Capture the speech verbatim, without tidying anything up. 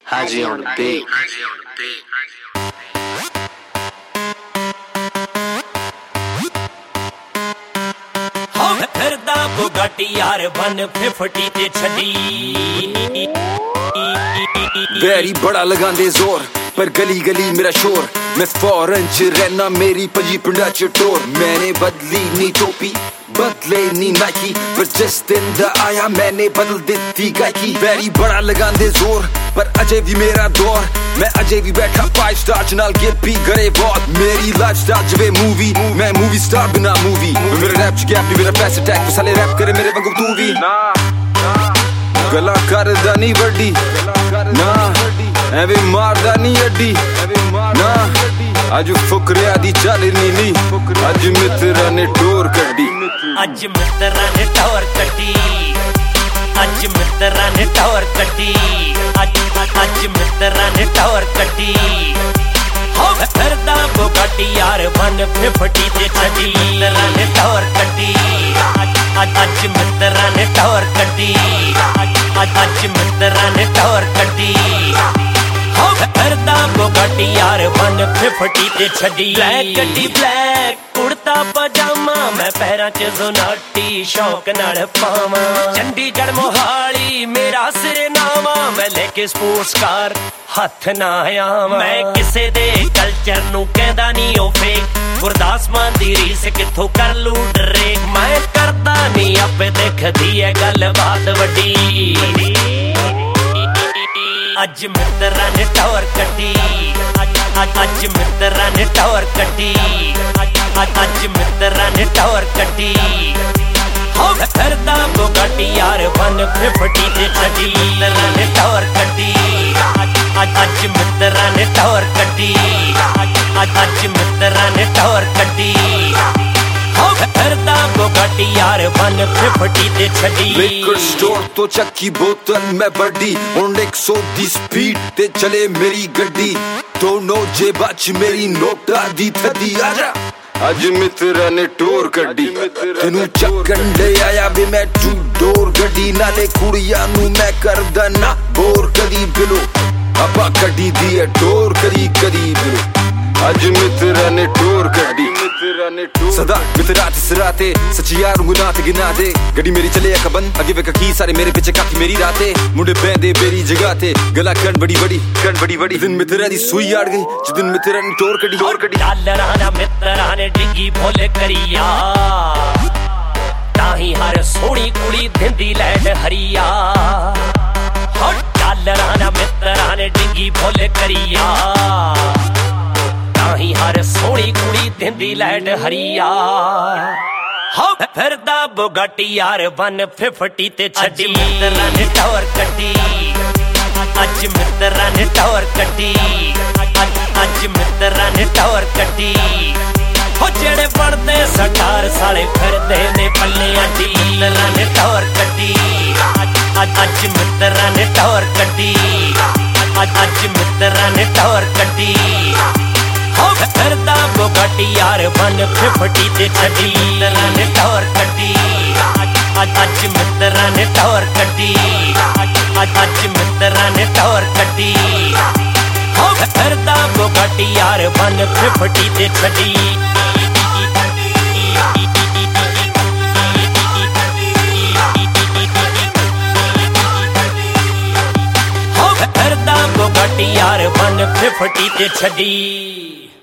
Haji on the beat. ਫਿਰਦਾ ਬੁਗਾਟੀ ਯਾਰ one fifty ਤੇ ਛੱਡੀ वैरी बड़ा लगांदे जोर पर गली गली मेरा शोर मैं फॉरन च रहना मेरी पजी पिंडा च टोर मैंने बदली नी टोपी बदले नी नाइकी पर जिस दिन दा आया मैंने बदल दी गायकी वैरी बड़ा लगांदे जोर पर अजय भी मेरा दौर मैं अजय भी बैठा फाइव स्टार च नाल गिप भी करे बहुत मेरी लाइफ स्टार जवे मूवी मैं मूवी स्टार बिना मूवी मेरा रैप च गैप नहीं मेरा पैसे टैग साले रैप करे मेरे वांगू तू भी ना गला करदा नी वड्डी ना एवे मारदा नी अड्डी ना अज फुकरिया दी चलनी नी अज मित्रा ने टोर कड्डी अज मित्रा ने टोर कड्डी अज मित्रा ने टोर कड्डी अज अज मित्रा ने टोर कड्डी हो फिरदा बुगाटी यार वन फिफ्टी ते छड्डी मित्रा ने टोर कड्डी अज मित्रा ने टोर कड्डी अज मित्रा ने टोर कड्डी हो फिरदा बुगाटी यार वन फिफ्टी ते छड्डी ब्लैक कड्डी ब्लैक कुर्ता पजामा मैं पैरां च ज़ोनाटी शौक नाल पावां चंडीगढ़ मोहाली मेरा सिर नावा मैं लेके स्पोर्ट्स कार हथ ना आवां मैं किसे दे कल्चर नूं कहंदा नी ओ फेक गुरदास मान दी रीस किथों कर लूं डरे मैं करदा नी आपे देखदी है गल बात वड्डी अज मित्रा ने टोर कड्डी अज मित्रा ने टोर कड्डी अज मित्रा ने टोर कड्डी हो फिरदा बुगाटी यार वन फिफ्टी ते छड्डी मित्रा ने टोर कड्डी अज मित्रा ने टोर कड्डी अज मित्रा ने टोर कड्डी हो फिरदा बुगाटी यार वन फिफ्टी ते छड्डी लिकर स्टोर तो चक्की बोतल मैं बड़ी हुण एक सौ दी स्पीड ते चले मेरी गड्डी दोनों जेबां च मेरी नोटा दी थदी आजा अज मित्रा ने टोर कड्डी तेनू चक्कन ले आया वे मैं टू डोर गड्डी नाले कुड़ियां नू मैं करदा ना बोर कदी बिलो अपा कड्डी दी है टोर कदी कदी बिलो अज मित्रा ने टोर कड्डी सदा मित्रा ते सराते सच्ची यार गुनाह ते गिना दे गड्डी मेरी चले कबन अगे वे की सारे मेरे पीछे काकी मेरी राते मुंडे पैंदे मेरी जगह ते गला कण बड़ी बड़ी कण बड़ी बड़ी दिन मित्रा दी सुई आड़ गई जिस दिन मित्रा ने टोर कड्डी टोर कड्डी डालरा ना मित्रा ने डिग्गी भोले करिया ताही हर सोहनी कुड़ी दिंदी लैंड हरिया हो डालरा ना मित्रा ने डिग्गी भोले करिया ताही हर सोहनी कुड़ी दिंदी लैंड हरिया हो फिरदा बुगाटी यार वन फिफ्टी ते छड्डी मित्रा ने टोर कड्डी अज मित्रा ने टोर कड्डी अज मित्रा ने टोर कड्डी हो जेड़े पढ़दे सटार साले फिरदे ने पल्लियां दी मित्रा ने टोर कड्डी अज मित्रा ने टोर कड्डी अज मित्रा ने टोर कड्डी हो फिरदा बुगाटी यार वन फिफ्टी ते छड्डी मित्रा ने टोर कड्डी अज मित्रा ने टोर कड्डी अज मित्रा ने टोर कड्डी हो फिरदा बुगाटी यार वन फिफ्टी ते छड्डी हो फिरदा बुगाटी यार वन फिफ्टी ते छड्डी।